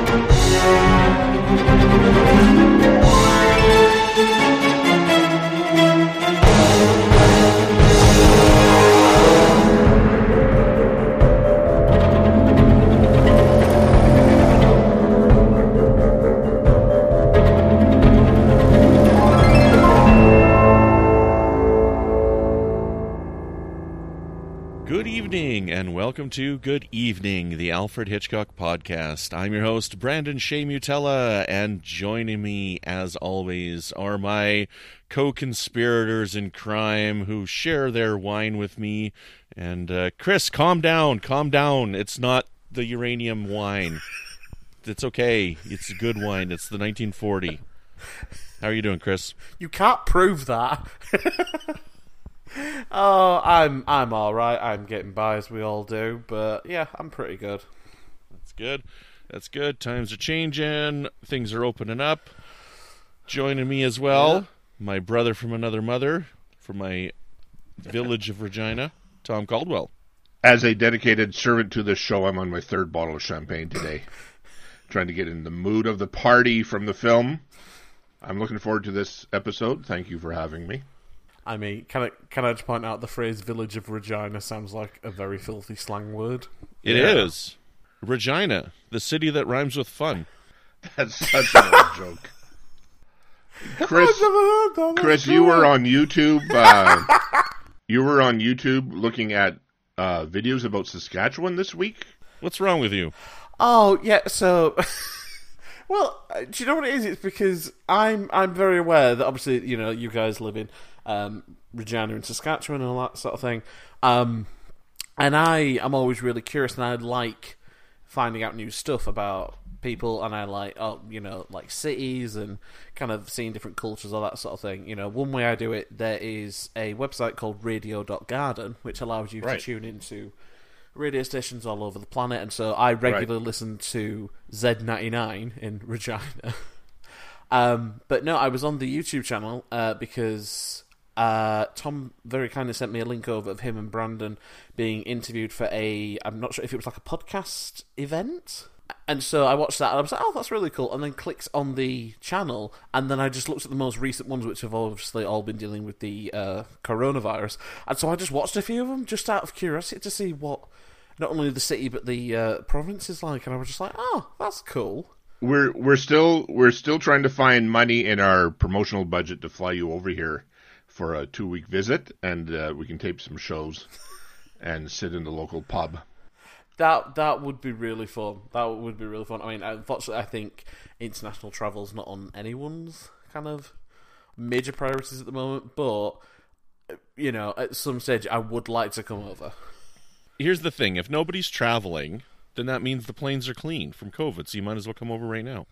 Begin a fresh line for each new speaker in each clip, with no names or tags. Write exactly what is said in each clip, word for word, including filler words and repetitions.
Welcome to Good Evening, the Alfred Hitchcock Podcast. I'm your host, Brandon Shea Mutella, and joining me, as always, are my co-conspirators in crime who share their wine with me. And, uh, Chris, calm down, calm down. It's not the uranium wine. It's okay. It's a good wine. It's the nineteen forty. How are you doing, Chris?
You can't prove that. Oh, I'm I'm all right. I'm getting by as we all do, but yeah, I'm pretty good.
That's good. That's good. Times are changing. Things are opening up. Joining me as well, yeah. My brother from another mother, from my village of Regina, Tom Caldwell.
As a dedicated servant to this show, I'm on my third bottle of champagne today, trying to get in the mood of the party from the film. I'm looking forward to this episode. Thank you for having me.
I mean, can I can I just point out the phrase "village of Regina" sounds like a very filthy slang word.
It yeah. is. Regina, the city that rhymes with fun.
That's such an old joke. Chris, Chris, you were on YouTube. Uh, you were on YouTube looking at uh, videos about Saskatchewan this week.
What's wrong with you?
Oh yeah, so. Well, do you know what it is? It's because I'm I'm very aware that obviously, you know, you guys live in um, Regina and Saskatchewan and all that sort of thing. Um, and I am always really curious, and I like finding out new stuff about people, and I like, oh, you know, like cities and kind of seeing different cultures, all that sort of thing. You know, one way I do it, there is a website called radio dot garden, which allows you
right.
to tune into radio stations all over the planet, and so I regularly right. listen to Z ninety-nine in Regina. um, but no, I was on the YouTube channel uh, because uh, Tom very kindly sent me a link over of him and Brandon being interviewed for a, I'm not sure if it was like a podcast event. And so I watched that, and I was like, oh, that's really cool, and then clicked on the channel, and then I just looked at the most recent ones, which have obviously all been dealing with the uh, coronavirus, and so I just watched a few of them, just out of curiosity, to see what not only the city, but the uh, province is like, and I was just like, oh, that's cool.
We're we're still we're still trying to find money in our promotional budget to fly you over here for a two-week visit, and uh, we can tape some shows and sit in the local pub.
That that would be really fun. That would be really fun. I mean, unfortunately, I think international travel's not on anyone's kind of major priorities at the moment. But you know, at some stage, I would like to come over.
Here's the thing: if nobody's traveling, then that means the planes are clean from COVID. So you might as well come over right now.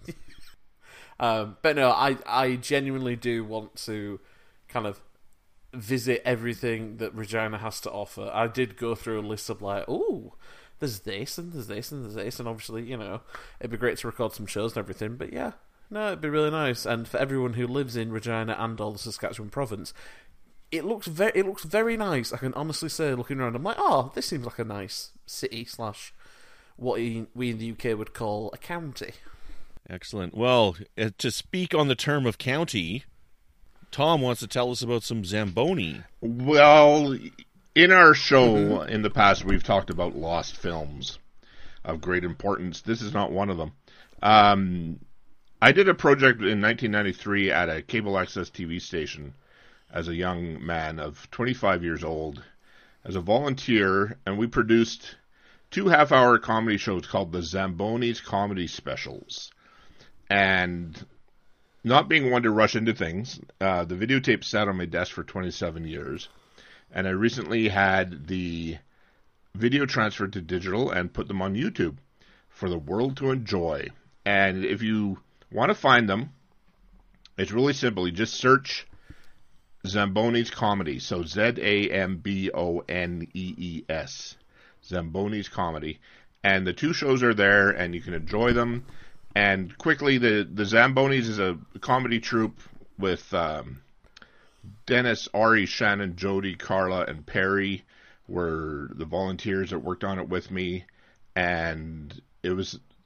um, but no, I I genuinely do want to kind of visit everything that Regina has to offer. I did go through a list of like, ooh, there's this, and there's this, and there's this, and obviously, you know, it'd be great to record some shows and everything, but yeah, no, it'd be really nice, and for everyone who lives in Regina and all the Saskatchewan province, it looks very, it looks very nice. I can honestly say, looking around, I'm like, oh, this seems like a nice city slash what we in the U K would call a county.
Excellent. Well, uh, to speak on the term of county, Tom wants to tell us about some Zamboni.
Well, in our show mm-hmm. in the past, we've talked about lost films of great importance. This is not one of them. Um, I did a project in nineteen ninety-three at a cable access T V station as a young man of twenty-five years old, as a volunteer, and we produced two half-hour comedy shows called the Zamboni's Comedy Specials. And not being one to rush into things, uh, the videotape sat on my desk for twenty-seven years. And I recently had the video transferred to digital and put them on YouTube for the world to enjoy. And if you want to find them, it's really simple. You just search Zamboni's Comedy. So Z A M B O N E E S. Zamboni's Comedy. And the two shows are there, and you can enjoy them. And quickly, the, the Zambonis is a comedy troupe with um, Dennis, Ari, Shannon, Jody, Carla, and Perry were the volunteers that worked on it with me. And it was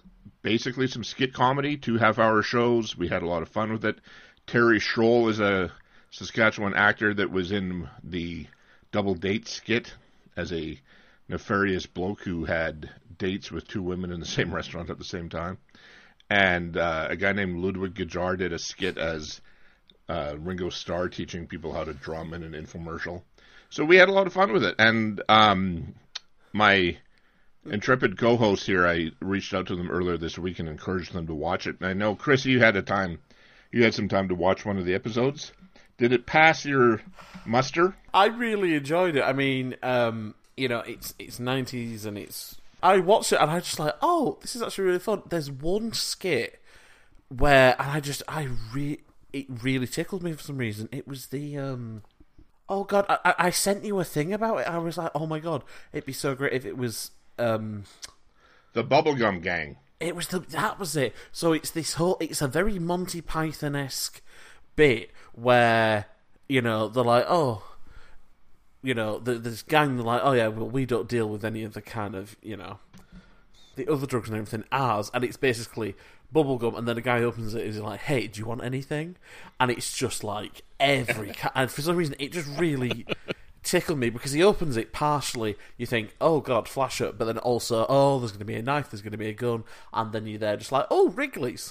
basically some skit comedy, two half-hour shows. We had a lot of fun with it. Terry Scholl is a Saskatchewan actor that was in the Double Date skit as a nefarious bloke who had dates with two women in the same restaurant at the same time. And uh, a guy named Ludwig Gajar did a skit as uh, Ringo Starr teaching people how to drum in an infomercial. So we had a lot of fun with it. And um, my intrepid co-hosts here, I reached out to them earlier this week and encouraged them to watch it. And I know, Chris, you had a time, you had some time to watch one of the episodes. Did it pass your muster?
I really enjoyed it. I mean, um, you know, it's it's nineties and it's... I watched it and I was just like, oh, this is actually really fun. There's one skit where, and I just, I re- it really tickled me for some reason. It was the, um... oh God, I, I sent you a thing about it. I was like, oh my God, it'd be so great if it was, um...
the Bubblegum Gang.
It was the, that was it. So it's this whole, it's a very Monty Python-esque bit where, you know, they're like, oh, you know, the, this gang, they're like, oh yeah, well, we don't deal with any of the kind of, you know, the other drugs and everything, ours, and it's basically bubblegum, and then a guy opens it and he's like, hey, do you want anything? And it's just like every, ca- and for some reason, it just really tickled me, because he opens it partially, you think, oh God, flash up, but then also, oh, there's going to be a knife, there's going to be a gun, and then you're there just like, oh, Wrigley's.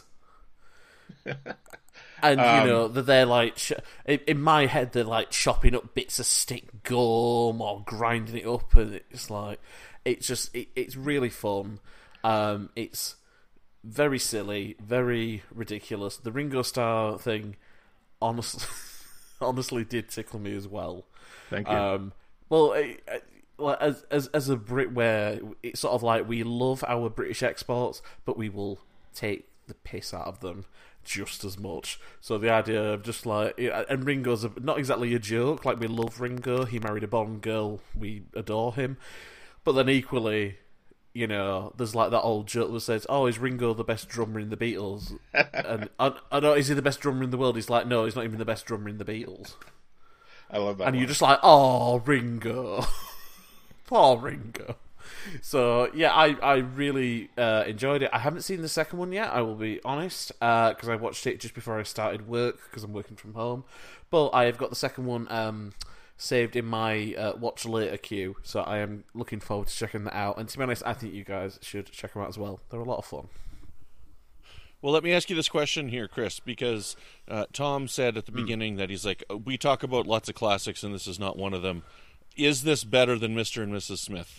And, you
Um,
know, that they're like, sh- in, in my head, they're like chopping up bits of stick gum or grinding it up, and it's like, it's just, it, it's really fun. Um, it's very silly, very ridiculous. The Ringo Starr thing, honestly, honestly did tickle me as well.
Thank you.
Um, well, it, it, like, as, as, as a Brit, where it's sort of like, we love our British exports, but we will take the piss out of them just as much. So the idea of just like, and Ringo's a, not exactly a joke, like we love Ringo, he married a Bond girl, we adore him, but then equally, you know, there's like that old joke that says, oh, is Ringo the best drummer in the Beatles? And I, I know, is he the best drummer in the world? He's like, no, he's not even the best drummer in the Beatles.
I love that
And
one.
you're just like, oh, Ringo. Poor Ringo. So, yeah, I, I really uh, enjoyed it. I haven't seen the second one yet, I will be honest, because uh, I watched it just before I started work, because I'm working from home. But I have got the second one um, saved in my uh, watch later queue, so I am looking forward to checking that out. And to be honest, I think you guys should check them out as well. They're a lot of fun.
Well, let me ask you this question here, Chris, because uh, Tom said at the mm. beginning that he's like, we talk about lots of classics, and this is not one of them. Is this better than Mister and Missus Smith?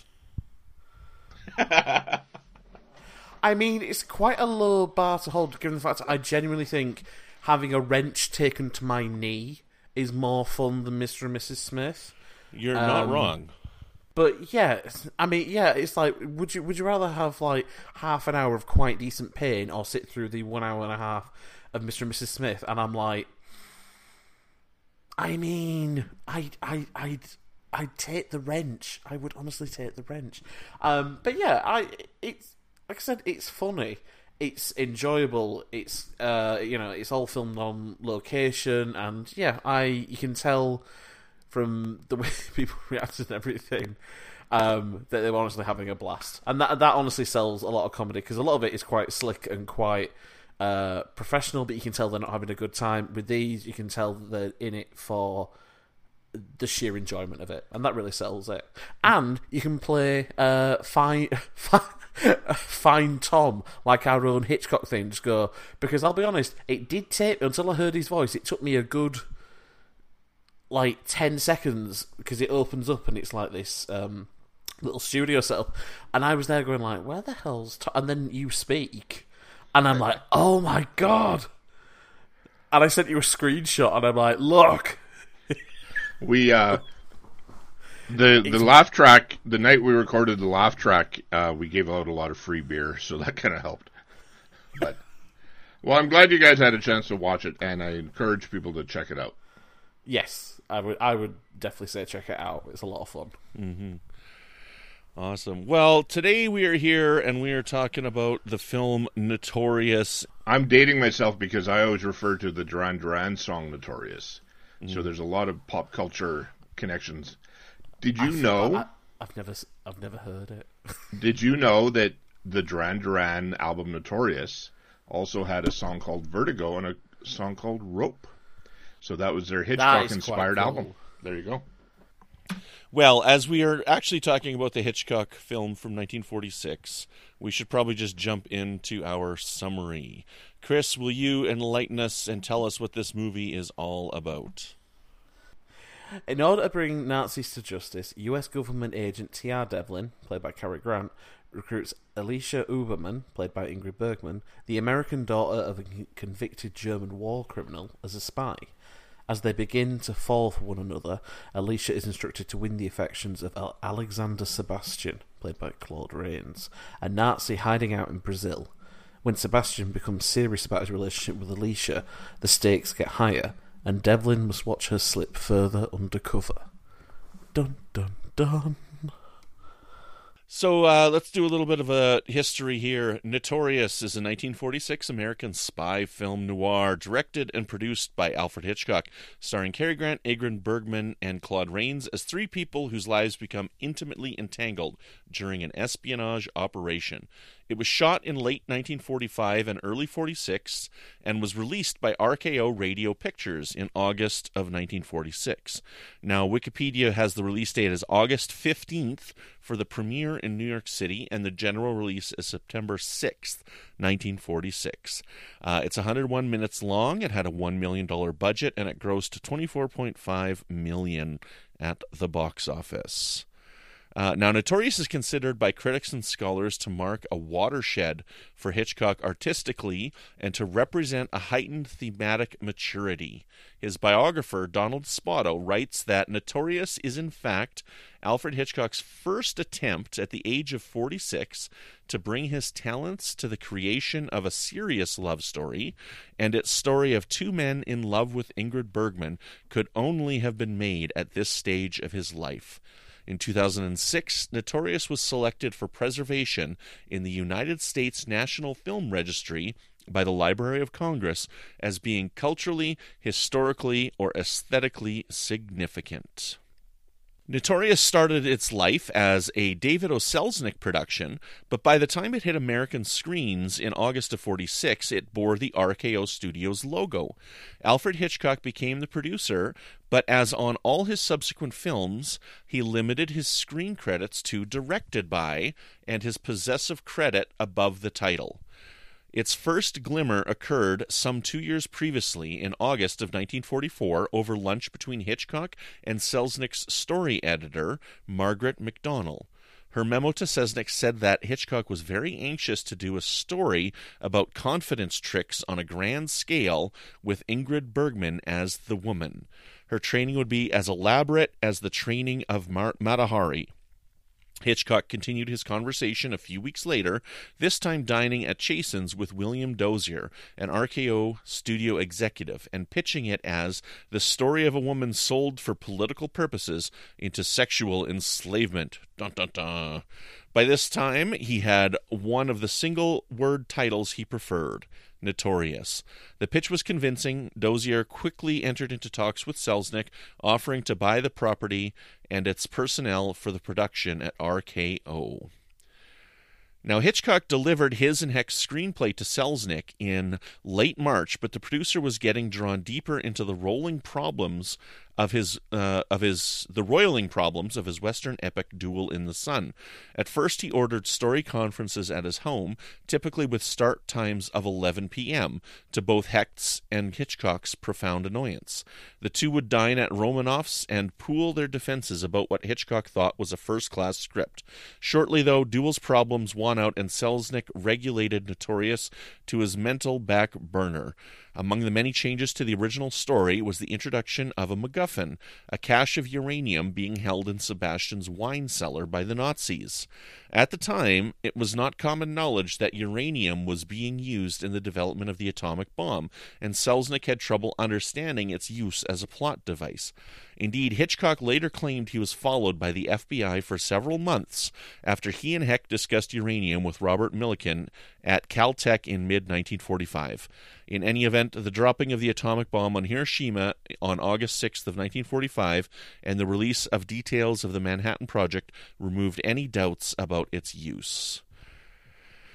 I mean, it's quite a low bar to hold, given the fact that I genuinely think having a wrench taken to my knee is more fun than Mister and Missus Smith.
You're
um,
not wrong.
But yeah, I mean, yeah, it's like, would you would you rather have like half an hour of quite decent pain, or sit through the one hour and a half of Mister and Missus Smith? And I'm like, I mean, I I I. I'd take the wrench. I would honestly take the wrench. Um, but yeah, I it's like I said, it's funny, it's enjoyable, it's uh, you know, it's all filmed on location, and yeah, I you can tell from the way people reacted and everything um, that they were honestly having a blast, and that that honestly sells a lot of comedy, because a lot of it is quite slick and quite uh, professional, but you can tell they're not having a good time. With these, you can tell they're in it for the sheer enjoyment of it, and that really sells it. And you can play uh, fine, fine Tom, like our own Hitchcock thing. Just go, because I'll be honest, it did take until I heard his voice. It took me a good like ten seconds, because it opens up and it's like this um, little studio setup, and I was there going like, where the hell's Tom? And then you speak, and I'm like, oh my God! And I sent you a screenshot, and I'm like, look.
We uh, the the laugh track, the night we recorded the laugh track, uh, we gave out a lot of free beer, so that kind of helped. But well, I'm glad you guys had a chance to watch it, and I encourage people to check it out.
Yes, I would. I would definitely say check it out. It's a lot of fun.
Mm-hmm. Awesome. Well, today we are here and we are talking about the film Notorious.
I'm dating myself because I always refer to the Duran Duran song Notorious. So there's a lot of pop culture connections. Did you
I've,
know?
I, I've never, I've never heard it.
Did you know that the Duran Duran album Notorious also had a song called Vertigo and a song called Rope. So that was their Hitchcock-inspired cool. album. There you go.
Well, as we are actually talking about the Hitchcock film from nineteen forty-six, we should probably just jump into our summary. Chris, will you enlighten us and tell us what this movie is all about?
In order to bring Nazis to justice, U S government agent T R Devlin, played by Cary Grant, recruits Alicia Uberman, played by Ingrid Bergman, the American daughter of a convicted German war criminal, as a spy. As they begin to fall for one another, Alicia is instructed to win the affections of Alexander Sebastian, played by Claude Rains, a Nazi hiding out in Brazil. When Sebastian becomes serious about his relationship with Alicia, the stakes get higher, and Devlin must watch her slip further undercover. Dun dun dun.
So uh, let's do a little bit of a history here. Notorious is a nineteen forty-six American spy film noir directed and produced by Alfred Hitchcock, starring Cary Grant, Ingrid Bergman, and Claude Rains as three people whose lives become intimately entangled during an espionage operation. It was shot in late nineteen forty-five and early forty-six and was released by R K O Radio Pictures in August of nineteen forty-six. Now, Wikipedia has the release date as August fifteenth for the premiere in New York City, and the general release is September sixth, nineteen forty-six. Uh, it's one hundred one minutes long. It had a one million dollars budget, and it grossed twenty-four point five million dollars at the box office. Uh, now, Notorious is considered by critics and scholars to mark a watershed for Hitchcock artistically and to represent a heightened thematic maturity. His biographer, Donald Spoto, writes that Notorious is in fact Alfred Hitchcock's first attempt at the age of forty-six to bring his talents to the creation of a serious love story, and its story of two men in love with Ingrid Bergman could only have been made at this stage of his life. In two thousand six, Notorious was selected for preservation in the United States National Film Registry by the Library of Congress as being culturally, historically, or aesthetically significant. Notorious started its life as a David O. Selznick production, but by the time it hit American screens in August of forty-six, it bore the R K O Studios logo. Alfred Hitchcock became the producer, but as on all his subsequent films, he limited his screen credits to directed by and his possessive credit above the title. Its first glimmer occurred some two years previously in August of nineteen forty-four over lunch between Hitchcock and Selznick's story editor, Margaret MacDonnell. Her memo to Selznick said that Hitchcock was very anxious to do a story about confidence tricks on a grand scale with Ingrid Bergman as the woman. Her training would be as elaborate as the training of Mar- Mata Hari. Hitchcock continued his conversation a few weeks later, this time dining at Chasen's with William Dozier, an R K O studio executive, and pitching it as the story of a woman sold for political purposes into sexual enslavement. Dun, dun, dun. By this time, he had one of the single-word titles he preferred, Notorious. The pitch was convincing. Dozier quickly entered into talks with Selznick, offering to buy the property and its personnel for the production at R K O. Now, Hitchcock delivered his and Heck's screenplay to Selznick in late March, but the producer was getting drawn deeper into the rolling problems of his uh, of his the roiling problems of his Western epic Duel in the Sun. At first, he ordered story conferences at his home, typically with start times of eleven p.m., to both Hecht's and Hitchcock's profound annoyance. The two would dine at Romanoff's and pool their defenses about what Hitchcock thought was a first-class script. Shortly, though, Duel's problems won out, and Selznick regulated Notorious to his mental back burner. Among the many changes to the original story was the introduction of a MacGuffin, a cache of uranium being held in Sebastian's wine cellar by the Nazis. At the time, it was not common knowledge that uranium was being used in the development of the atomic bomb, and Selznick had trouble understanding its use as a plot device. Indeed, Hitchcock later claimed he was followed by the F B I for several months after he and Hecht discussed uranium with Robert Millikan at Caltech in mid nineteen forty-five. In any event, the dropping of the atomic bomb on Hiroshima on August sixth of nineteen forty-five and the release of details of the Manhattan Project removed any doubts about its use.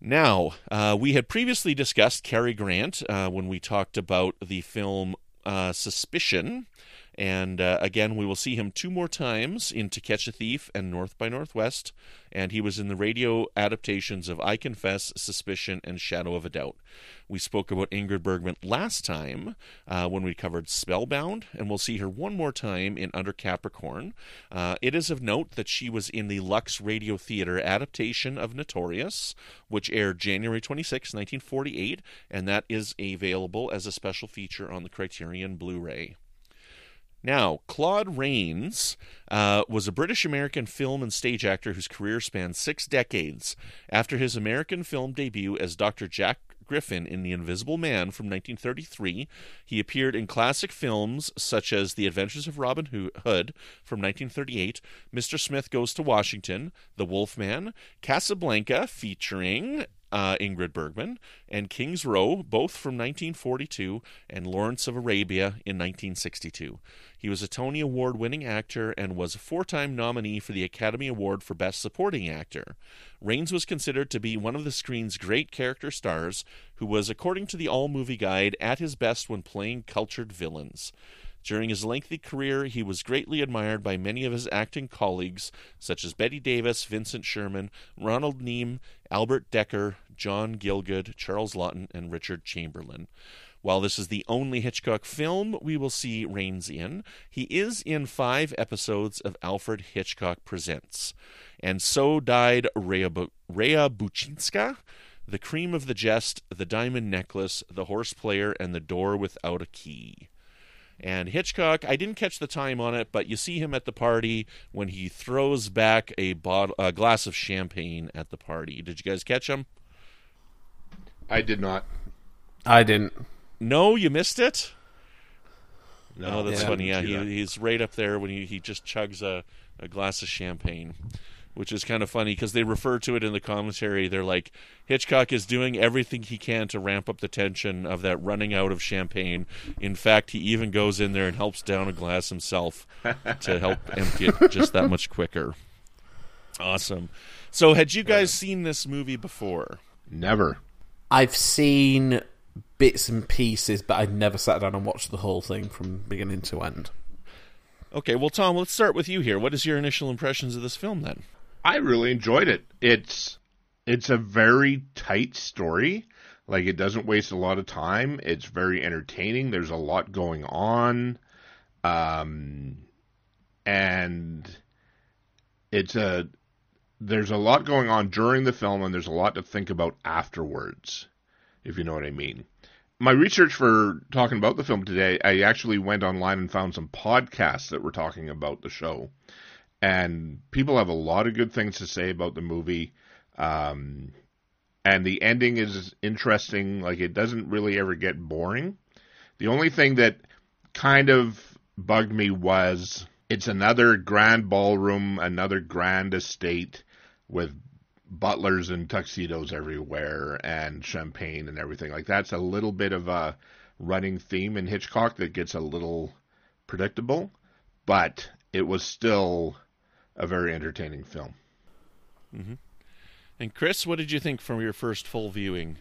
Now, uh, we had previously discussed Cary Grant uh, when we talked about the film uh, Suspicion. And uh, again, we will see him two more times in To Catch a Thief and North by Northwest. And he was in the radio adaptations of I Confess, Suspicion, and Shadow of a Doubt. We spoke about Ingrid Bergman last time uh, when we covered Spellbound, and we'll see her one more time in Under Capricorn. Uh, it is of note that she was in the Lux Radio Theater adaptation of Notorious, which aired January twenty-sixth, nineteen forty-eight, and that is available as a special feature on the Criterion Blu-ray. Now, Claude Rains uh, was a British-American film and stage actor whose career spanned six decades. After his American film debut as Doctor Jack Griffin in The Invisible Man from nineteen thirty-three, he appeared in classic films such as The Adventures of Robin Hood from nineteen thirty-eight, Mister Smith Goes to Washington, The Wolfman, Casablanca featuring Uh, Ingrid Bergman, and King's Row, both from nineteen forty-two, and Lawrence of Arabia in nineteen sixty-two. He was a Tony Award-winning actor and was a four-time nominee for the Academy Award for Best Supporting Actor. Rains was considered to be one of the screen's great character stars, who was, according to the All Movie Guide, at his best when playing cultured villains. During his lengthy career, he was greatly admired by many of his acting colleagues, such as Bette Davis, Vincent Sherman, Ronald Neame, Albert Decker, John Gielgud, Charles Laughton, and Richard Chamberlain. While this is the only Hitchcock film we will see Rains in, he is in five episodes of Alfred Hitchcock Presents. And so died Rhea, Bu- Rhea Buchinska, The Cream of the Jest, The Diamond Necklace, The Horse Player, and The Door Without a Key. And Hitchcock, I didn't catch the time on it, but you see him at the party when he throws back a, bottle, a glass of champagne at the party. Did you guys catch him?
I did not.
I didn't.
No, you missed it?
No,
oh, that's
yeah,
funny. Yeah, he,
that.
he's right up there when he, he just chugs a, a glass of champagne, which is kind of funny because they refer to it in the commentary. They're like, Hitchcock is doing everything he can to ramp up the tension of that running out of champagne. In fact, he even goes in there and helps down a glass himself to help empty it just that much quicker. Awesome. So had you guys seen this movie before?
Never.
I've seen bits and pieces, but I've never sat down and watched the whole thing from beginning to end.
Okay, well, Tom, let's start with you here. What is your initial impressions of this film, then?
I really enjoyed it. It's it's a very tight story. Like, it doesn't waste a lot of time. It's very entertaining. There's a lot going on. Um, and it's a there's a lot going on during the film, and there's a lot to think about afterwards, if you know what I mean. My research for talking about the film today, I actually went online and found some podcasts that were talking about the show. And people have a lot of good things to say about the movie. Um, and the ending is interesting. Like, it doesn't really ever get boring. The only thing that kind of bugged me was it's another grand ballroom, another grand estate with butlers and tuxedos everywhere and champagne and everything. Like, that's a little bit of a running theme in Hitchcock that gets a little predictable. But it was still a very entertaining film.
Mm-hmm. And Chris, what did you think from your first full viewing?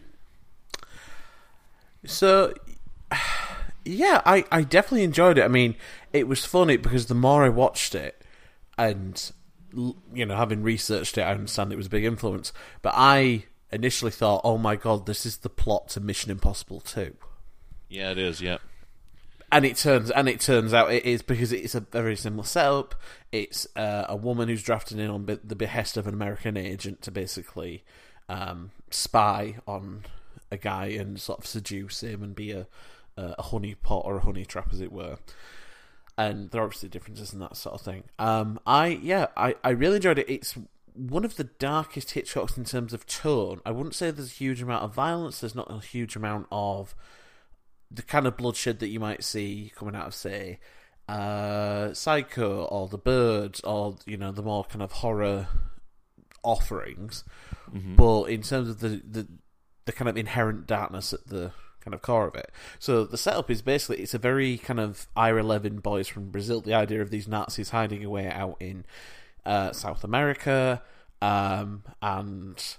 So, yeah, I, I definitely enjoyed it. I mean, it was funny because the more I watched it, and, you know, having researched it, I understand it was a big influence, but I initially thought, oh my god, this is the plot to Mission Impossible two.
Yeah, it is, yeah.
And it turns and it turns out it is, because it's a very similar setup. It's uh, a woman who's drafted in on be- the behest of an American agent to basically um, spy on a guy and sort of seduce him and be a, a honey pot or a honey trap, as it were. And there are obviously differences in that sort of thing. Um, I yeah, I, I really enjoyed it. It's one of the darkest Hitchcocks in terms of tone. I wouldn't say there's a huge amount of violence. There's not a huge amount of the kind of bloodshed that you might see coming out of, say, uh, Psycho or The Bird, or, you know, the more kind of horror offerings. Mm-hmm. But in terms of the, the the kind of inherent darkness at the kind of core of it. So the setup is basically, it's a very kind of I R eleven Boys from Brazil, the idea of these Nazis hiding away out in uh, South America, um, and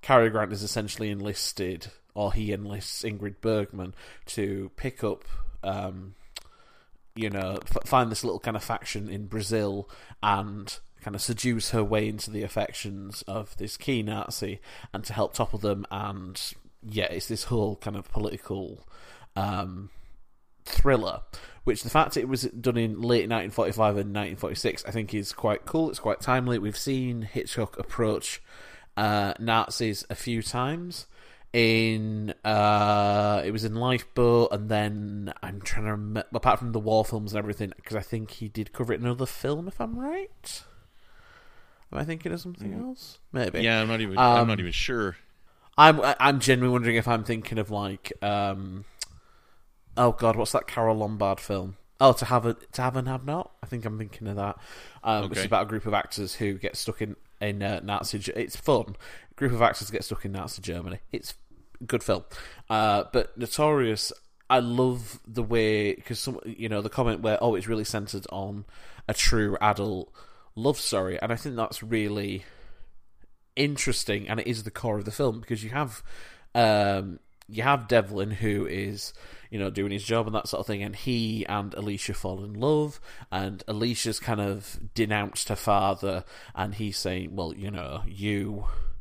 Cary Grant is essentially enlisted, or he enlists Ingrid Bergman to pick up, um, you know, f- find this little kind of faction in Brazil and kind of seduce her way into the affections of this key Nazi and to help topple them. And yeah, it's this whole kind of political um, thriller, which the fact it was done in late nineteen forty-five and nineteen forty-six, I think is quite cool. It's quite timely. We've seen Hitchcock approach uh, Nazis a few times. In uh, it was in Lifeboat, and then I'm trying to remember, apart from the war films and everything, because I think he did cover it in another film, if I'm right. Am I thinking of something mm. else? Maybe.
Yeah, I'm not even.
Um,
I'm not even sure.
I'm. I'm genuinely wondering if I'm thinking of like. Um, oh God, what's that Carol Lombard film? Oh, to have a to have and have not. I think I'm thinking of that. Um,
okay.
Which is about a group of actors who get stuck in in uh, Nazi. It's fun. A group of actors get stuck in Nazi Germany. It's a good film. Uh, but Notorious, I love the way, because some, you know, the comment where oh, it's really centered on a true adult love story, and I think that's really interesting, and it is the core of the film, because you have um, you have Devlin, who is, you know, doing his job and that sort of thing, and he and Alicia fall in love, and Alicia's kind of denounced her father, and he's saying, well, you know, you,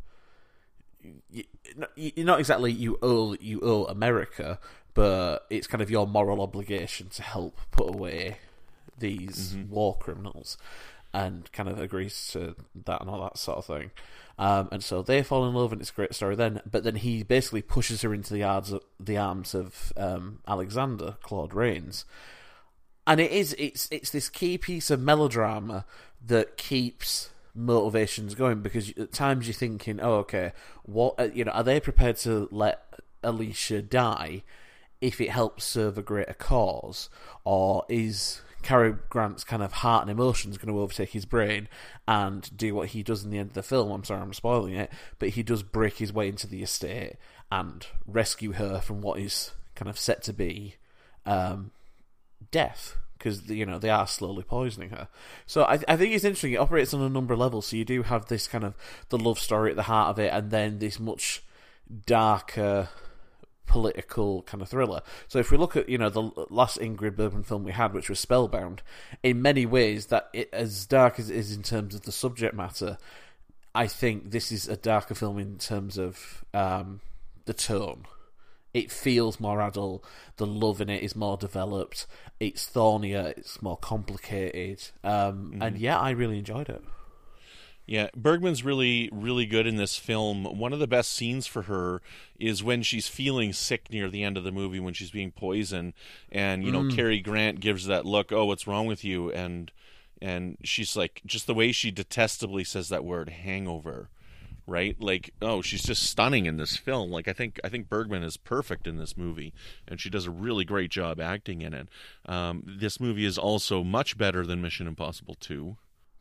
you you're not exactly you owe you owe America, but it's kind of your moral obligation to help put away these mm-hmm. war criminals. And kind of agrees to that and all that sort of thing. Um, and so they fall in love, and it's a great story then. But then he basically pushes her into the arms of, the arms of um, Alexander, Claude Rains. And it is it's it's this key piece of melodrama that keeps motivations going, because at times you're thinking, oh, okay, what you know, are they prepared to let Alicia die if it helps serve a greater cause, or is Cary Grant's kind of heart and emotions going to overtake his brain and do what he does in the end of the film? I'm sorry I'm spoiling it, but he does break his way into the estate and rescue her from what is kind of set to be um, death, because, you know, they are slowly poisoning her. So I, I think it's interesting. It operates on a number of levels. So you do have this kind of the love story at the heart of it, and then this much darker political kind of thriller. So if we look at, you know, the last Ingrid Bergman film we had, which was Spellbound, in many ways, that it, as dark as it is in terms of the subject matter, I think this is a darker film in terms of um, the tone. It feels more adult. The love in it is more developed. It's thornier. It's more complicated. Um, mm-hmm. And yeah, I really enjoyed it.
Yeah, Bergman's really, really good in this film. One of the best scenes for her is when she's feeling sick near the end of the movie, when she's being poisoned, and, you know, mm. Cary Grant gives that look, oh, what's wrong with you? And and she's like, just the way she detestably says that word, hangover, right? Like, oh, she's just stunning in this film. Like, I think I think Bergman is perfect in this movie, and she does a really great job acting in it. Um, this movie is also much better than Mission Impossible two.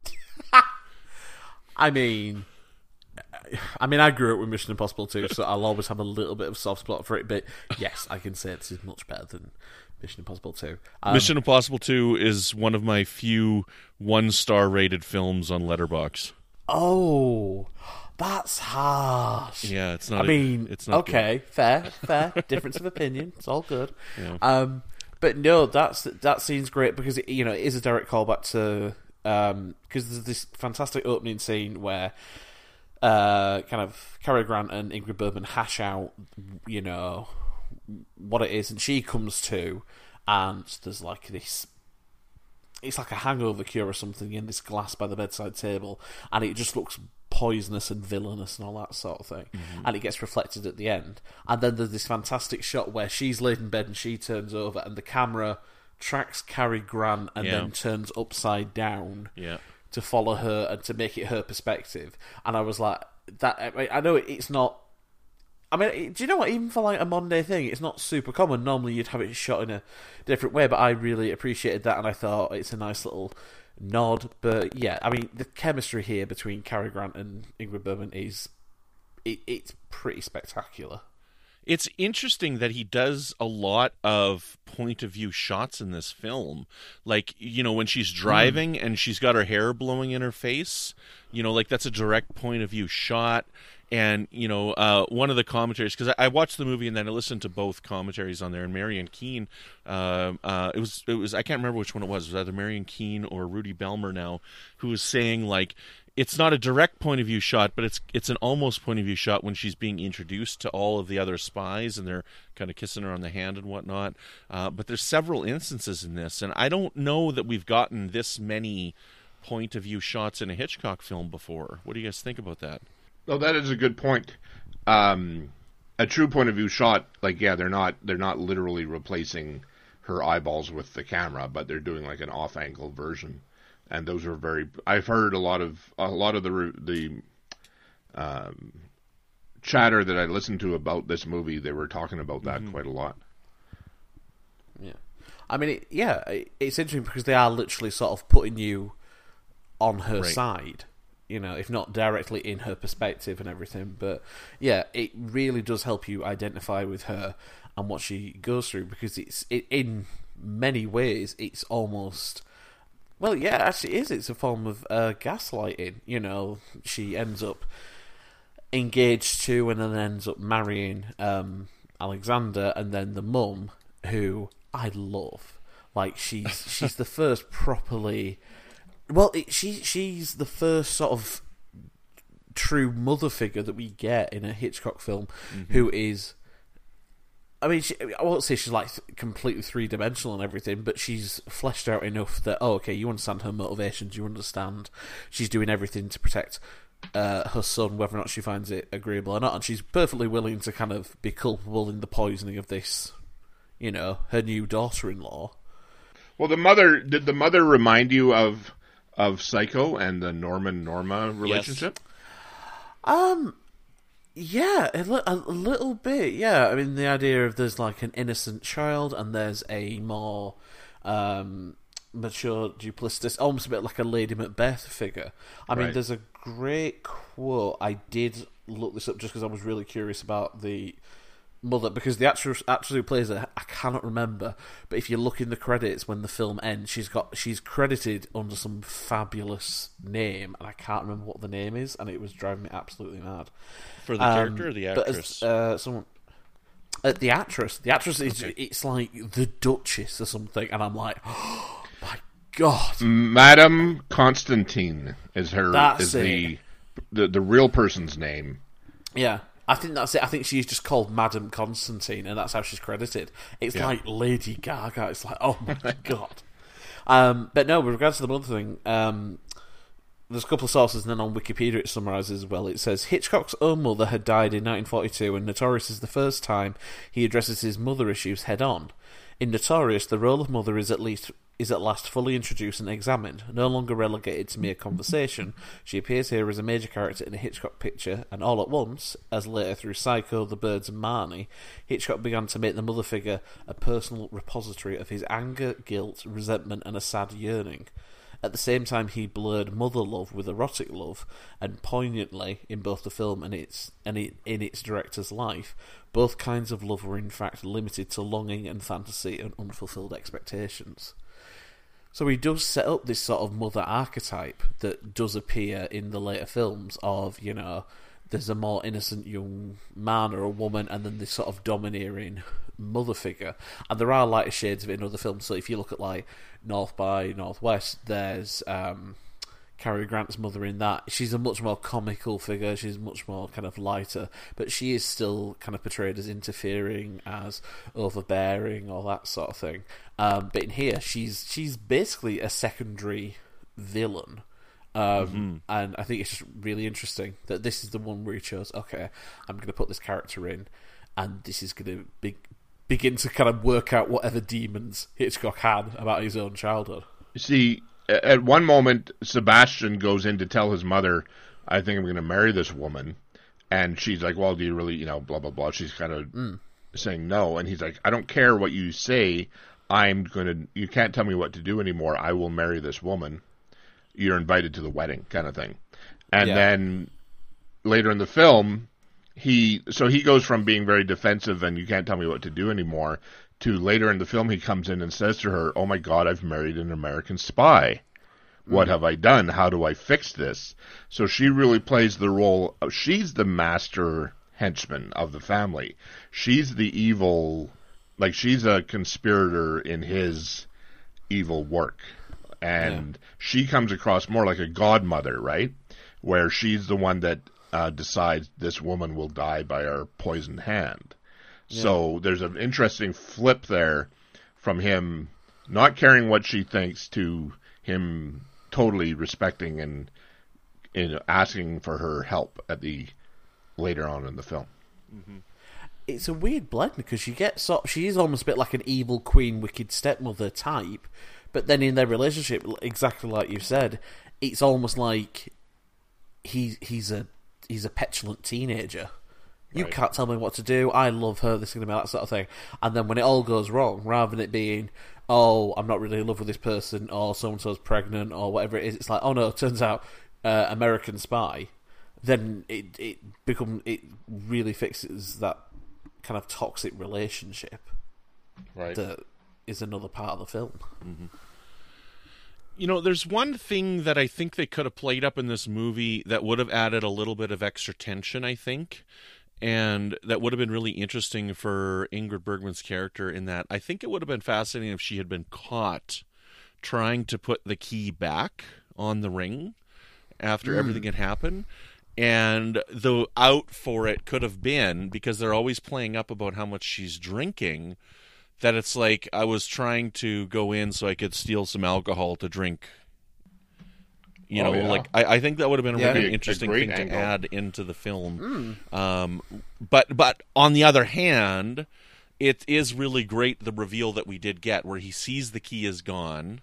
I mean, I mean, I grew up with Mission Impossible two, so I'll always have a little bit of soft spot for it. But yes, I can say this is much better than Mission Impossible two. Um,
Mission Impossible two is one of my few one-star rated films on Letterboxd.
Oh, that's harsh.
Yeah, it's not.
I mean,
it's not
okay,
good.
fair, fair. Difference of opinion. It's all good.
Yeah.
Um, but no, that's that scene's great because it, you know, it is a direct callback to. Because um, there's this fantastic opening scene where uh, kind of Cary Grant and Ingrid Bergman hash out, you know, what it is, and she comes to, and there's like this, it's like a hangover cure or something in this glass by the bedside table, and it just looks poisonous and villainous and all that sort of thing, mm-hmm. and it gets reflected at the end. And then there's this fantastic shot where she's laid in bed and she turns over, and the camera tracks Cary Grant and
yeah.
then turns upside down
yeah.
to follow her and to make it her perspective. And I was like, that. I, mean, I know it's not. I mean, do you know what? Even for like a modern day thing, it's not super common. Normally, you'd have it shot in a different way, but I really appreciated that, and I thought it's a nice little nod. But yeah, I mean, the chemistry here between Cary Grant and Ingrid Bergman is it, it's pretty spectacular.
It's interesting that he does a lot of point of view shots in this film. Like, you know, when she's driving mm. and she's got her hair blowing in her face, you know, like that's a direct point of view shot. And, you know, uh, one of the commentaries, because I, I watched the movie and then I listened to both commentaries on there, and Marion Keene, uh, uh, it was, it was, I can't remember which one it was. It was either Marion Keene or Rudy Belmer now, who was saying, like, it's not a direct point of view shot, but it's it's an almost point of view shot when she's being introduced to all of the other spies and they're kind of kissing her on the hand and whatnot. Uh, but there's several instances in this, and I don't know that we've gotten this many point of view shots in a Hitchcock film before. What do you guys think about that?
No, that is a good point. Um, a true point of view shot, like yeah, they're not they're not literally replacing her eyeballs with the camera, but they're doing like an off-angle version. And those are very. I've heard a lot of a lot of the the um, chatter that I listened to about this movie. They were talking about that mm-hmm. quite a lot.
Yeah, I mean, it, yeah, it's interesting because they are literally sort of putting you on her right. side. You know, if not directly in her perspective and everything, but yeah, it really does help you identify with her and what she goes through because it's it, in many ways it's almost. Well, yeah, it actually is. It's a form of uh, gaslighting. You know, she ends up engaged to and then ends up marrying um, Alexander, and then the mum, who I love. Like, she's she's the first properly... Well, it, she she's the first sort of true mother figure that we get in a Hitchcock film mm-hmm. who is... I mean, she, I won't say she's like completely three-dimensional and everything, but she's fleshed out enough that, oh, okay, you understand her motivations, you understand she's doing everything to protect uh, her son, whether or not she finds it agreeable or not, and she's perfectly willing to kind of be culpable in the poisoning of this, you know, her new daughter-in-law.
Well, the mother, did the mother remind you of of Psycho and the Norman-Norma relationship?
Yes. Um... Yeah, a, li- a little bit, yeah. I mean, the idea of there's like an innocent child and there's a more um, mature, duplicitous, almost a bit like a Lady Macbeth figure. I mean, right. there's a great quote. I did look this up just because I was really curious about the mother, because the actress, actress who plays her, I cannot remember, but if you look in the credits when the film ends, she's got she's credited under some fabulous name, and I can't remember what the name is, and it was driving me absolutely mad.
For the um, character or the actress?
But as, uh, someone, uh, the actress. The actress is okay. It's like the Duchess or something, and I'm like, oh my god,
Madame Constantine is her
that's
is
it.
the the the real person's name.
Yeah. I think that's it. I think she's just called Madame Constantine, and that's how she's credited. It's yeah. like Lady Gaga. It's like, oh my god. Um, but no, with regards to the mother thing, um, there's a couple of sources, and then on Wikipedia it summarises as well. It says, Hitchcock's own mother had died in nineteen forty-two, and Notorious is the first time he addresses his mother issues head-on. In Notorious, the role of mother is at least is at last fully introduced and examined, no longer relegated to mere conversation. She appears here as a major character in a Hitchcock picture, and all at once, as later through Psycho, The Birds and Marnie, Hitchcock began to make the mother figure a personal repository of his anger, guilt, resentment, and a sad yearning. At the same time, he blurred mother love with erotic love, and poignantly, in both the film and its and in its director's life, both kinds of love were in fact limited to longing and fantasy and unfulfilled expectations. So he does set up this sort of mother archetype that does appear in the later films of, you know, there's a more innocent young man or a woman, and then this sort of domineering mother figure. And there are lighter shades of it in other films. So if you look at, like, North by Northwest, there's um, Cary Grant's mother in that. She's a much more comical figure. She's much more kind of lighter. But she is still kind of portrayed as interfering, as overbearing, all that sort of thing. Um, but in here, she's she's basically a secondary villain. Um, mm-hmm. And I think it's just really interesting that this is the one where he chose, okay, I'm going to put this character in, and this is going to be, begin to kind of work out whatever demons Hitchcock had about his own childhood.
You see, at one moment, Sebastian goes in to tell his mother, I think I'm going to marry this woman. And she's like, well, do you really, you know, blah, blah, blah. She's kind of mm. saying no. And he's like, I don't care what you say. I'm going to, you can't tell me what to do anymore. I will marry this woman. You're invited to the wedding, kind of thing. And yeah. then later in the film, he so he goes from being very defensive and you can't tell me what to do anymore to later in the film he comes in and says to her, "Oh my God, I've married an American spy. What have I done? How do I fix this?" So she really plays the role of, she's the master henchman of the family. She's the evil, like she's a conspirator in his evil work. And yeah. she comes across more like a godmother, right? Where she's the one that uh, decides this woman will die by our poisoned hand. Yeah. So there's an interesting flip there from him not caring what she thinks to him totally respecting and, and asking for her help at the later on in the film.
Mm-hmm. It's a weird blend because you get so she is almost a bit like an evil queen, wicked stepmother type, but then in their relationship, exactly like you said, it's almost like he he's a he's a petulant teenager. You right. can't tell me what to do. I love her. This is going to be that sort of thing. And then when it all goes wrong, rather than it being, oh, I'm not really in love with this person, or so-and-so's pregnant, or whatever it is, it's like, oh no, it turns out uh, American spy. Then it it become it really fixes that kind of toxic relationship
right.
that is another part of the film.
Mm-hmm. You know, there's one thing that I think they could have played up in this movie that would have added a little bit of extra tension, I think. And that would have been really interesting for Ingrid Bergman's character in that I think it would have been fascinating if she had been caught trying to put the key back on the ring after mm. everything had happened. And the out for it could have been, because they're always playing up about how much she's drinking, that it's like I was trying to go in so I could steal some alcohol to drink. You know, oh, yeah. like I, I think that would have been a yeah, really a, interesting a thing angle. to add into the film. Mm. Um, but but on the other hand, it is really great the reveal that we did get, where he sees the key is gone,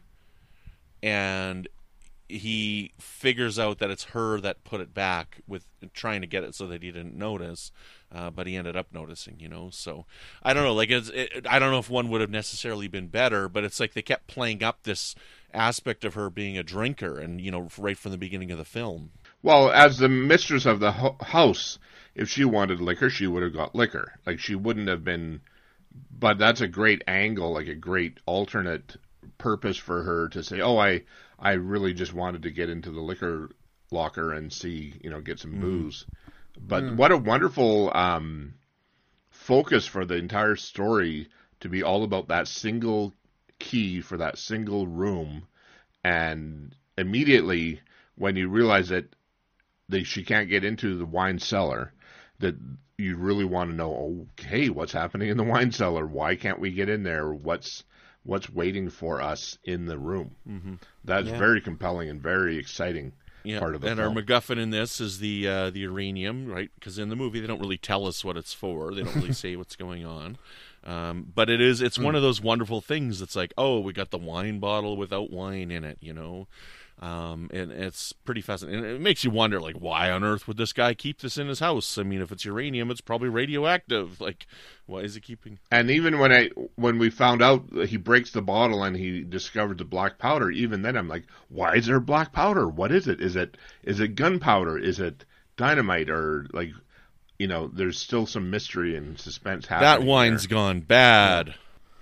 and he figures out that it's her that put it back with trying to get it so that he didn't notice, uh, but he ended up noticing. You know, so I don't know. Like it's, it, I don't know if one would have necessarily been better, but it's like they kept playing up this aspect of her being a drinker, and you know, right from the beginning of the film.
Well, as the mistress of the ho- house, if she wanted liquor, she would have got liquor. Like she wouldn't have been. But that's a great angle, like a great alternate purpose for her to say, "Oh, I, I really just wanted to get into the liquor locker and see, you know, get some mm. booze." But mm. what a wonderful um, focus for the entire story to be all about that single key for that single room, and immediately when you realize that they, she can't get into the wine cellar, that you really want to know, okay, what's happening in the wine cellar? Why can't we get in there? What's what's waiting for us in the room? Mm-hmm. That's yeah. very compelling and very exciting yeah. part of the
and
film.
And our MacGuffin in this is the uh, the uranium, right? Because in the movie they don't really tell us what it's for. They don't really say what's going on. Um, but it is, it's mm. one of those wonderful things that's like, oh, we got the wine bottle without wine in it, you know? Um, and it's pretty fascinating. And it makes you wonder, like, why on earth would this guy keep this in his house? I mean, if it's uranium, it's probably radioactive. Like, why is he keeping...
And even when I, when we found out that he breaks the bottle and he discovered the black powder, even then I'm like, why is there black powder? What is it? Is it, is it gunpowder? Is it dynamite? Or, like... You know, there's still some mystery and suspense happening.
That wine's there. Gone bad.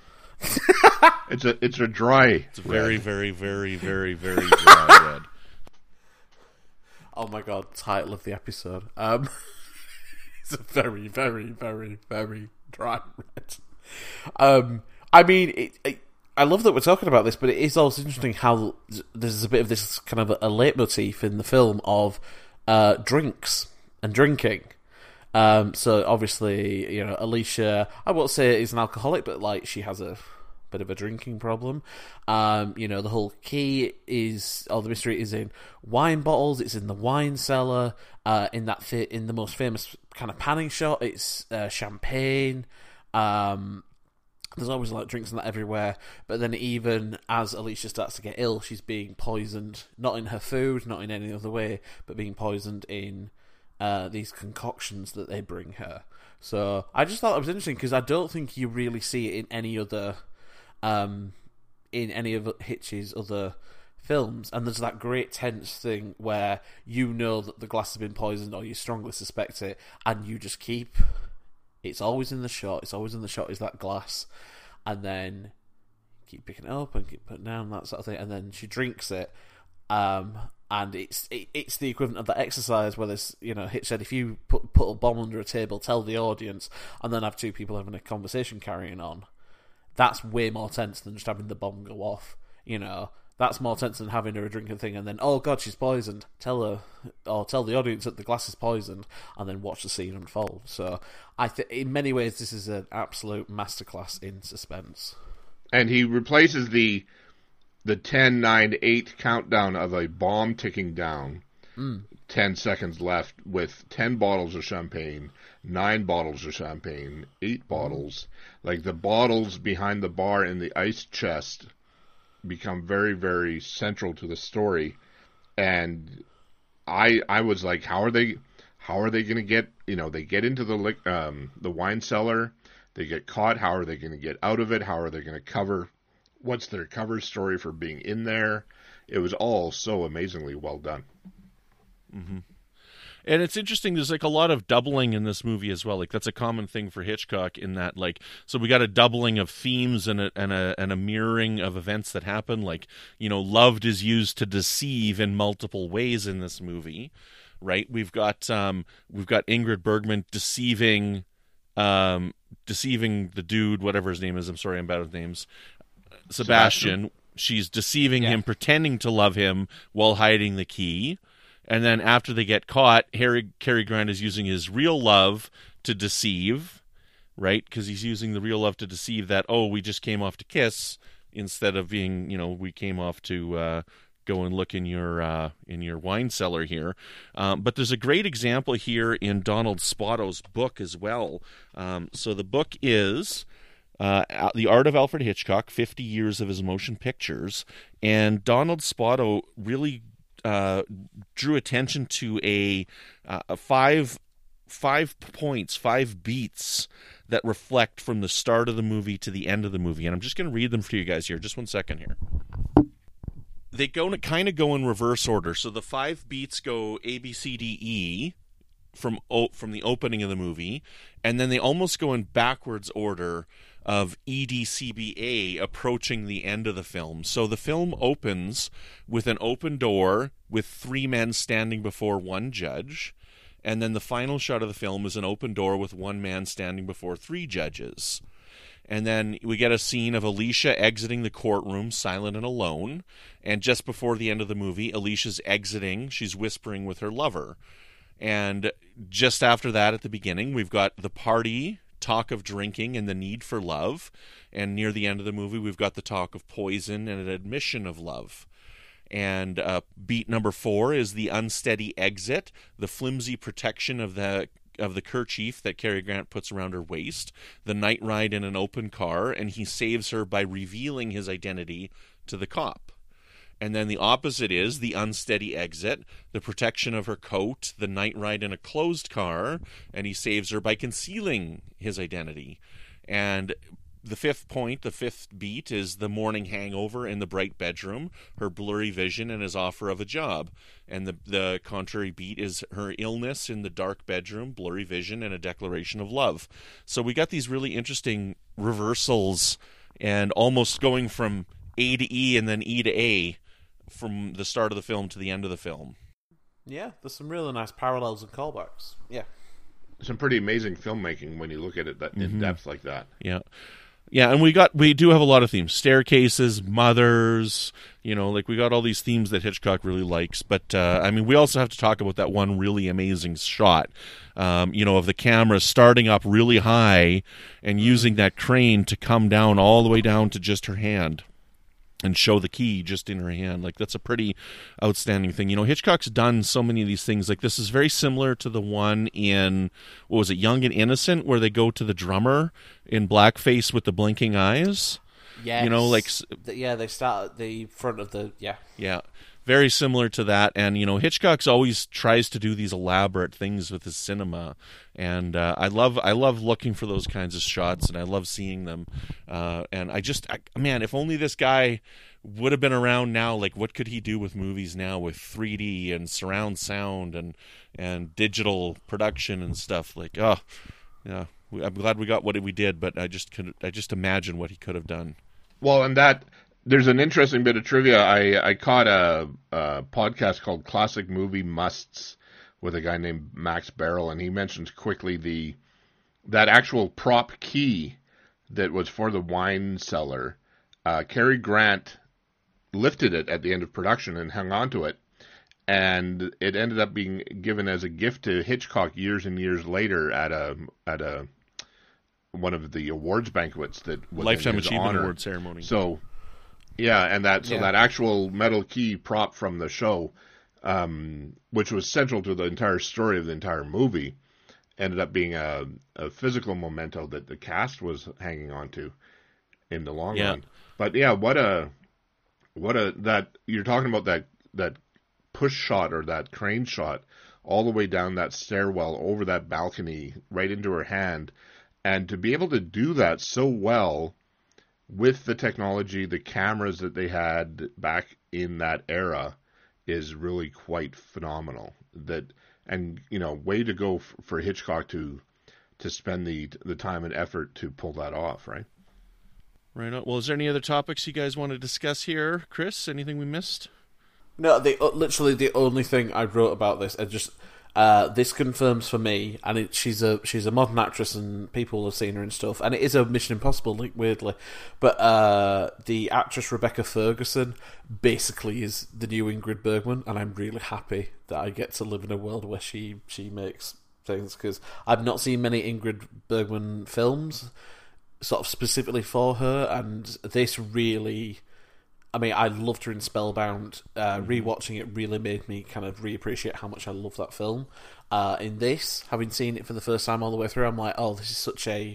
it's a it's a dry.
It's a very, red. very, very, very, very dry red.
Oh my god! Title of the episode. Um, it's a very, very, very, very dry red. Um, I mean, it, it, I love that we're talking about this, but it is also interesting how there's a bit of this kind of a, a leitmotif in the film of uh, drinks and drinking. Um, so obviously, you know, Alicia, I won't say is an alcoholic, but like she has a bit of a drinking problem. Um, you know, the whole key is, or the mystery is in wine bottles. It's in the wine cellar. Uh, in that fi- in the most famous kind of panning shot, it's uh, champagne. Um, there's always like drinks and that everywhere. But then even as Alicia starts to get ill, she's being poisoned, not in her food, not in any other way, but being poisoned in Uh, these concoctions that they bring her. So I just thought it was interesting because I don't think you really see it in any other, um, in any of Hitch's other films, and there's that great tense thing where you know that the glass has been poisoned, or you strongly suspect it, and you just keep. It's always in the shot. It's always in the shot. Is that glass, and then keep picking it up and keep putting it down, that sort of thing, and then she drinks it. Um, and it's it, it's the equivalent of that exercise where there's, you know, Hitch said, if you put put a bomb under a table, tell the audience, and then have two people having a conversation carrying on. That's way more tense than just having the bomb go off. You know, that's more tense than having her a drinking thing and then, oh god, she's poisoned. Tell her, or tell the audience that the glass is poisoned, and then watch the scene unfold. So I think in many ways this is an absolute masterclass in suspense.
And he replaces the the ten, nine, eight countdown of a bomb ticking down, mm. ten seconds left, with ten bottles of champagne, nine bottles of champagne, eight bottles. Like, the bottles behind the bar in the ice chest become very, very central to the story. And I I was like, how are they how are they going to get, you know, they get into the um, the wine cellar, they get caught, how are they going to get out of it, how are they going to cover, what's their cover story for being in there? It was all so amazingly well done.
Mm-hmm. And it's interesting, there's like a lot of doubling in this movie as well. Like, that's a common thing for Hitchcock in that, like, so we got a doubling of themes and a, and a, and a mirroring of events that happen. Like, you know, loved is used to deceive in multiple ways in this movie, right? We've got, um, we've got Ingrid Bergman deceiving, um, deceiving the dude, whatever his name is. I'm sorry, I'm bad with names. Sebastian. Sebastian. She's deceiving yeah. him, pretending to love him while hiding the key. And then after they get caught, Harry Cary Grant is using his real love to deceive, right? Because he's using the real love to deceive that, oh, we just came off to kiss, instead of being, you know, we came off to uh, go and look in your uh, in your wine cellar here. Um, but there's a great example here in Donald Spotto's book as well. Um, so the book is uh, The Art of Alfred Hitchcock, fifty years of his motion pictures. And Donald Spotto really Uh, drew attention to a, uh, a five five points, five beats that reflect from the start of the movie to the end of the movie, and I'm just going to read them for you guys here. Just one second here. They go to kind of go in reverse order. So the five beats go A B C D E from o- from the opening of the movie, and then they almost go in backwards order of E D C B A approaching the end of the film. So the film opens with an open door with three men standing before one judge, and then the final shot of the film is an open door with one man standing before three judges. And then we get a scene of Alicia exiting the courtroom, silent and alone, and just before the end of the movie, Alicia's exiting, she's whispering with her lover. And just after that, at the beginning, we've got the party, talk of drinking and the need for love, and near the end of the movie we've got the talk of poison and an admission of love. And uh, beat number four is the unsteady exit, the flimsy protection of the of the kerchief that Cary Grant puts around her waist, the night ride in an open car, and he saves her by revealing his identity to the cop. And then the opposite is the unsteady exit, the protection of her coat, the night ride in a closed car, and he saves her by concealing his identity. And the fifth point, the fifth beat, is the morning hangover in the bright bedroom, her blurry vision, and his offer of a job. And the, the contrary beat is her illness in the dark bedroom, blurry vision, and a declaration of love. So we got these really interesting reversals and almost going from A to E and then E to A from the start of the film to the end of the film.
Yeah, there's some really nice parallels and callbacks. Yeah.
Some pretty amazing filmmaking when you look at it that in mm-hmm. depth like that.
Yeah. Yeah, and we got we do have a lot of themes. Staircases, mothers, you know, like we got all these themes that Hitchcock really likes. But, uh, I mean, we also have to talk about that one really amazing shot, um, you know, of the camera starting up really high and using that crane to come down all the way down to just her hand and show the key just in her hand. Like, that's a pretty outstanding thing. You know, Hitchcock's done so many of these things. Like, this is very similar to the one in, what was it, Young and Innocent, where they go to the drummer in blackface with the blinking eyes.
Yes.
You know, like...
Yeah, they start at the front of the... Yeah.
Yeah. very similar to that. And you know, Hitchcock's always tries to do these elaborate things with his cinema, and uh, I love I love looking for those kinds of shots, and I love seeing them. Uh, and I just, I, man, if only this guy would have been around now. Like, what could he do with movies now with three D and surround sound and and digital production and stuff? Like, oh, yeah, I'm glad we got what we did, but I just could I just imagine what he could have done.
Well, and that there's an interesting bit of trivia. I I caught a, a podcast called Classic Movie Musts with a guy named Max Barrel, and he mentioned quickly the that actual prop key that was for the wine cellar. Uh, Cary Grant lifted it at the end of production and hung on to it, and it ended up being given as a gift to Hitchcock years and years later at a at a one of the awards banquets that was
Lifetime
in his
Achievement
honor.
Award ceremony.
So, yeah, and that so
Yeah.
that actual metal key prop from the show, um, which was central to the entire story of the entire movie, ended up being a, a physical memento that the cast was hanging on to in the long
Yeah.
run. But yeah, what a what a that you're talking about that that push shot or that crane shot all the way down that stairwell over that balcony right into her hand, and to be able to do that so well with the technology, the cameras that they had back in that era is really quite phenomenal. That and you know, way to go f- for Hitchcock to to spend the the time and effort to pull that off, right?
Right on. Well, is there any other topics you guys want to discuss here, Chris? Anything we missed?
No, the uh, literally the only thing I wrote about this, I just uh, this confirms for me, and it, she's a she's a modern actress, and people have seen her and stuff, and it is a Mission Impossible link, weirdly, but uh, the actress Rebecca Ferguson basically is the new Ingrid Bergman, and I'm really happy that I get to live in a world where she she makes things, because I've not seen many Ingrid Bergman films sort of specifically for her, and this really, I mean, I loved her in Spellbound. Uh, rewatching it really made me kind of reappreciate how much I love that film. Uh, in this, having seen it for the first time all the way through, I'm like, oh, this is such a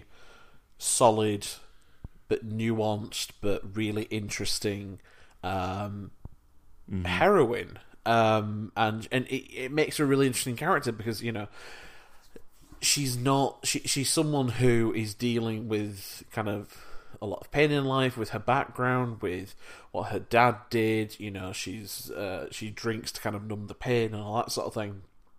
solid but nuanced but really interesting um, mm-hmm. heroine. Um, and and it, it makes her a really interesting character because, you know, she's not she, she's someone who is dealing with kind of a lot of pain in life, with her background, with what her dad did. You know, she's uh, she drinks to kind of numb the pain and all that sort of thing,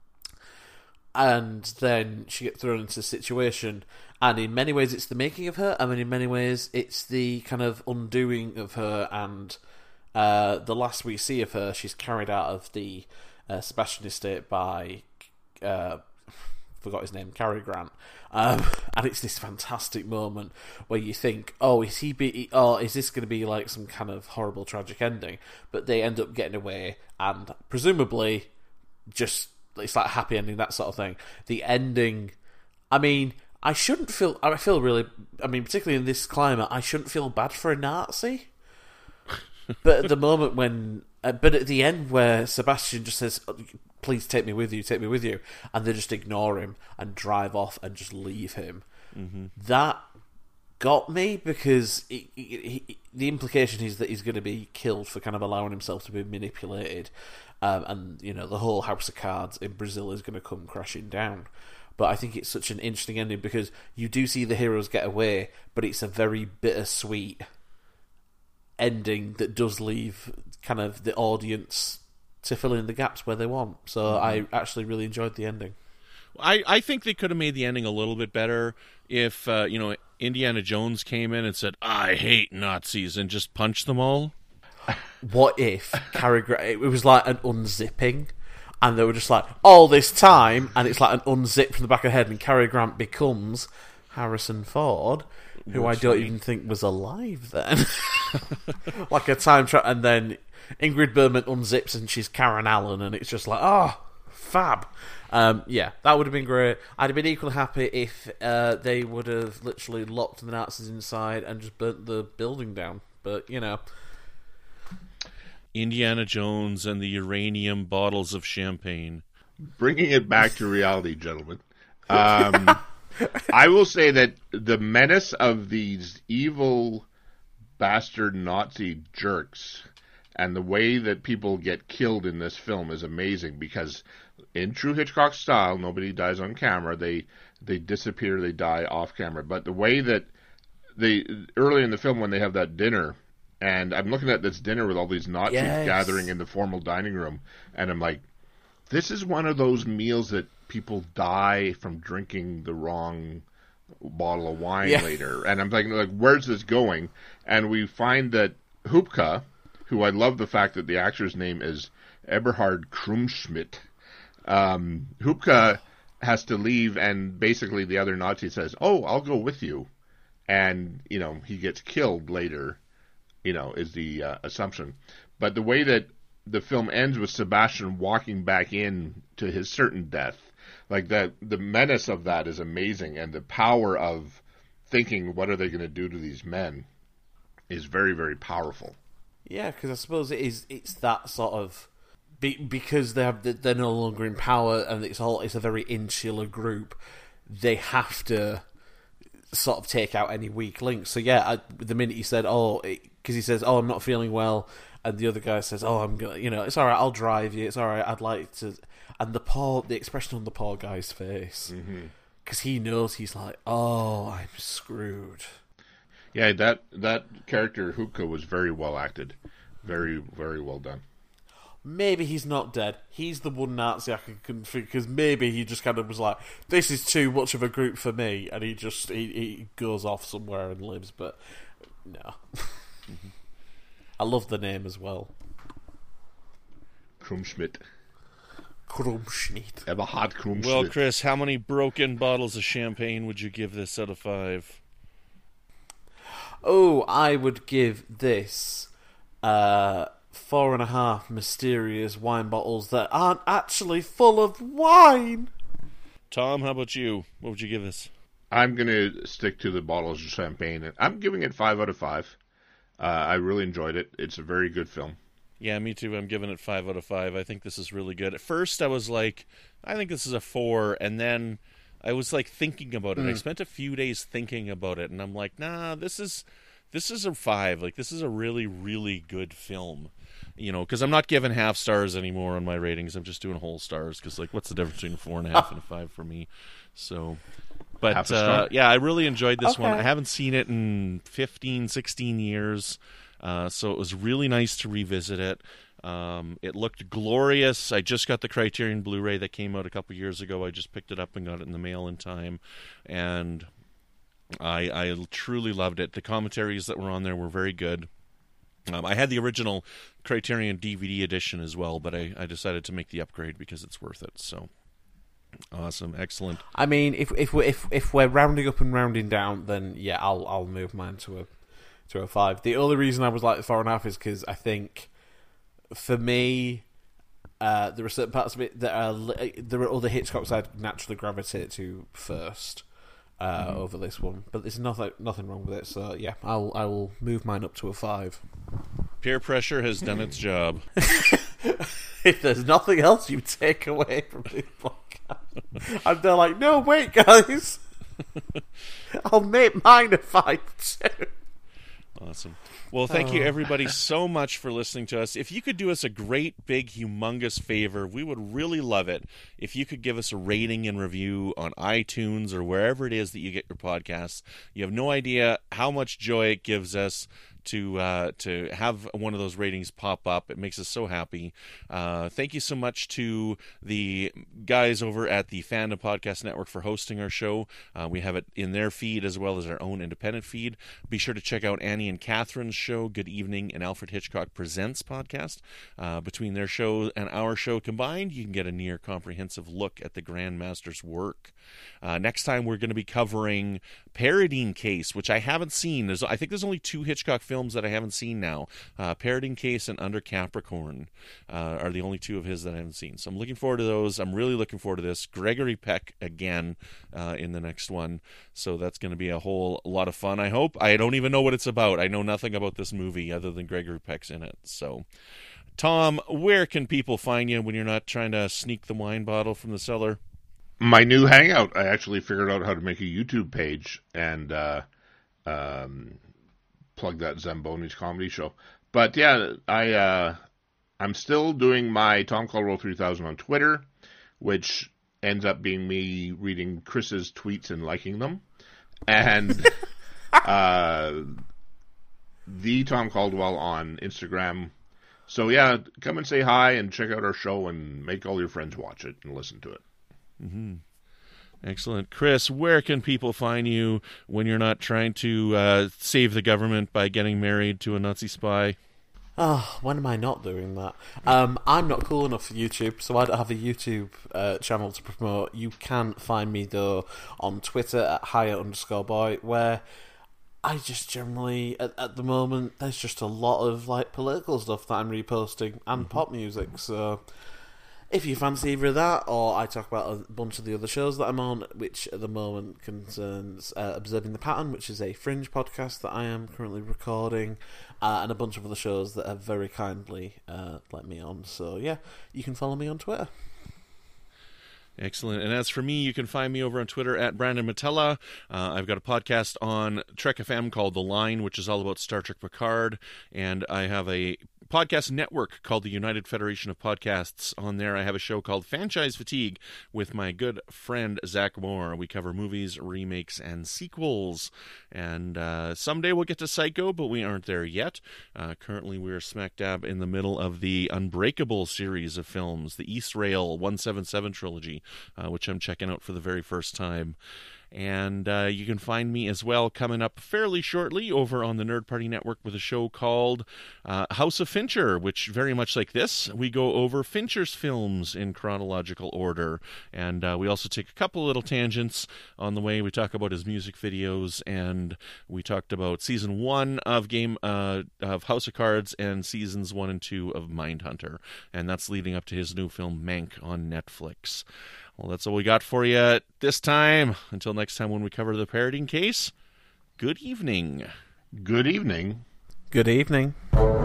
and then she gets thrown into a situation, and in many ways it's the making of her. I mean, in many ways it's the kind of undoing of her, and uh, the last we see of her, she's carried out of the uh, Sebastian estate by uh, forgot his name, Cary Grant, um, and it's this fantastic moment where you think, oh, is he be, oh, is this going to be like some kind of horrible tragic ending? But they end up getting away, and presumably, just it's like a happy ending, that sort of thing. The ending, I mean, I shouldn't feel, I feel really, I mean, particularly in this climate, I shouldn't feel bad for a Nazi. But at the moment when, uh, but at the end where Sebastian just says, please take me with you, take me with you, and they just ignore him and drive off and just leave him, mm-hmm. that got me, because it, it, it, the implication is that he's going to be killed for kind of allowing himself to be manipulated, um, and, you know, the whole house of cards in Brazil is going to come crashing down. But I think it's such an interesting ending because you do see the heroes get away, but it's a very bittersweet ending that does leave kind of the audience to fill in the gaps where they want. So mm-hmm. I actually really enjoyed the ending.
I, I think they could have made the ending a little bit better if, uh, you know, Indiana Jones came in and said, I hate Nazis, and just punched them all.
What if Cary Grant, it was like an unzipping, and they were just like, all this time, and it's like an unzip from the back of the head, and Cary Grant becomes Harrison Ford, who Which I don't even think was alive then. Like a time trap, and then Ingrid Bergman unzips and she's Karen Allen, and it's just like, oh, fab. Um, yeah, that would have been great. I'd have been equally happy if uh, they would have literally locked the Nazis inside and just burnt the building down. But, you know.
Indiana Jones and the uranium bottles of champagne.
Bringing it back to reality, gentlemen. Um, I will say that the menace of these evil bastard Nazi jerks And the way that people get killed in this film is amazing because in true Hitchcock style, nobody dies on camera. They they disappear, they die off camera. But the way that they, early in the film when they have that dinner, and I'm looking at this dinner with all these Nazis
yes.
gathering in the formal dining room, and I'm like, this is one of those meals that people die from drinking the wrong bottle of wine yeah. later. And I'm thinking, like, where's this going? And we find that Hupka, who I love the fact that the actor's name is Eberhard Krumschmidt, um, Hupka has to leave, and basically the other Nazi says, oh, I'll go with you. And, you know, he gets killed later, you know, is the uh, assumption. But the way that the film ends with Sebastian walking back in to his certain death, like that, the menace of that is amazing, and the power of thinking, what are they going to do to these men, is very, very powerful.
Yeah, because I suppose it is. It's that sort of be, because they have they're no longer in power, and it's all it's a very insular group. They have to sort of take out any weak links. So yeah, I, the minute he said, "Oh," because he says, "Oh, I'm not feeling well," and the other guy says, "Oh, I'm gonna," you know, it's all right. I'll drive you. It's all right. I'd like to. And the poor, the expression on the poor guy's face, because mm-hmm. he knows he's like, "Oh, I'm screwed."
Yeah, that that character Hupka was very well acted, very very well done.
Maybe he's not dead. He's the one Nazi I can configure, because maybe he just kind of was like, "This is too much of a group for me," and he just he, he goes off somewhere and lives. But no, mm-hmm. I love the name as well.
Krumschmidt.
Krumschmidt.
Eberhard Krumschmidt.
Well, Chris, how many broken bottles of champagne would you give this out of five?
Oh, I would give this uh, four and a half mysterious wine bottles that aren't actually full of wine.
Tom, how about you? What would you give this?
I'm going to stick to the bottles of champagne. I'm giving it five out of five. Uh, I really enjoyed it. It's a very good film.
Yeah, me too. I'm giving it five out of five. I think this is really good. At first, I was like, I think this is a four, and then I was like thinking about it. Mm. I spent a few days thinking about it, and I'm like, nah, this is this is a five. Like, this is a really, really good film. You know, because I'm not giving half stars anymore on my ratings. I'm just doing whole stars, because, like, what's the difference between a four and a half and a five for me? So, but uh, yeah, I really enjoyed this okay. one. I haven't seen it in fifteen, sixteen years, uh, so it was really nice to revisit it. Um, it looked glorious. I just got the Criterion Blu-ray that came out a couple years ago. I just picked it up and got it in the mail in time, and I, I truly loved it. The commentaries that were on there were very good. Um, I had the original Criterion D V D edition as well, but I, I decided to make the upgrade because it's worth it. So awesome, excellent.
I mean, if if we're if, if we're rounding up and rounding down, then yeah, I'll I'll move mine to a to a five. The only reason I was like four and a half is because I think, for me, uh, there are certain parts of it that are there are other Hitchcocks I'd naturally gravitate to first uh, mm-hmm. over this one, but there's nothing nothing wrong with it. So yeah, I'll I will move mine up to a five.
Peer pressure has done its job.
If there's nothing else you take away from this podcast, and they're like, no, wait, guys, I'll make mine a five too.
Awesome. Well, thank oh. you, everybody, so much for listening to us. If you could do us a great, big, humongous favor, we would really love it if you could give us a rating and review on iTunes or wherever it is that you get your podcasts. You have no idea how much joy it gives us to uh, to have one of those ratings pop up. It makes us so happy. Uh, thank you so much to the guys over at the Fandom Podcast Network for hosting our show. Uh, we have it in their feed as well as our own independent feed. Be sure to check out Annie and Catherine's show, Good Evening and Alfred Hitchcock Presents podcast. Uh, between their show and our show combined, you can get a near comprehensive look at the Grand Master's work. Uh, next time we're going to be covering Paradine Case, which I haven't seen. There's, I think there's only two Hitchcock films that I haven't seen now. Uh, Paradine Case and Under Capricorn uh, are the only two of his that I haven't seen. So I'm looking forward to those. I'm really looking forward to this. Gregory Peck again uh, in the next one. So that's going to be a whole lot of fun, I hope. I don't even know what it's about. I know nothing about this movie other than Gregory Peck's in it. So, Tom, where can people find you when you're not trying to sneak the wine bottle from the cellar?
My new hangout. I actually figured out how to make a YouTube page, and uh, um, plug that Zamboni's comedy show. But yeah, I uh, I'm still doing my Tom Colroll three thousand on Twitter, which ends up being me reading Chris's tweets and liking them, and uh, the Tom Caldwell on Instagram. So yeah, come and say hi and check out our show and make all your friends watch it and listen to it.
Mm-hmm. Excellent. Chris, where can people find you when you're not trying to uh, save the government by getting married to a Nazi spy?
Oh, when am I not doing that? Um, I'm not cool enough for YouTube, so I don't have a YouTube uh, channel to promote. You can find me, though, on Twitter at higher underscore boy, where I just generally, at, at the moment, there's just a lot of like political stuff that I'm reposting and mm-hmm. pop music, so if you fancy either of that, or I talk about a bunch of the other shows that I'm on, which at the moment concerns uh, Observing the Pattern, which is a Fringe podcast that I am currently recording, uh, and a bunch of other shows that have very kindly uh, let me on. So yeah, you can follow me on Twitter.
Excellent. And as for me, you can find me over on Twitter at Brandon Matella. Uh, I've got a podcast on Trek F M called The Line, which is all about Star Trek Picard. And I have a podcast network called the United Federation of Podcasts. On there, I have a show called Franchise Fatigue with my good friend Zach Moore. We cover movies, remakes, and sequels. And uh, someday we'll get to Psycho, but we aren't there yet. Uh, currently, we're smack dab in the middle of the Unbreakable series of films, the East Rail one seventy-seven trilogy, uh, which I'm checking out for the very first time. And uh, you can find me as well coming up fairly shortly over on the Nerd Party Network with a show called uh, House of Fincher, which very much like this, we go over Fincher's films in chronological order. And uh, we also take a couple little tangents on the way. We talk about his music videos, and we talked about season one of Game uh, of House of Cards and seasons one and two of Mindhunter. And that's leading up to his new film Mank on Netflix. Well, that's all we got for you this time. Until next time when we cover the Parodying Case, good evening.
Good evening.
Good evening.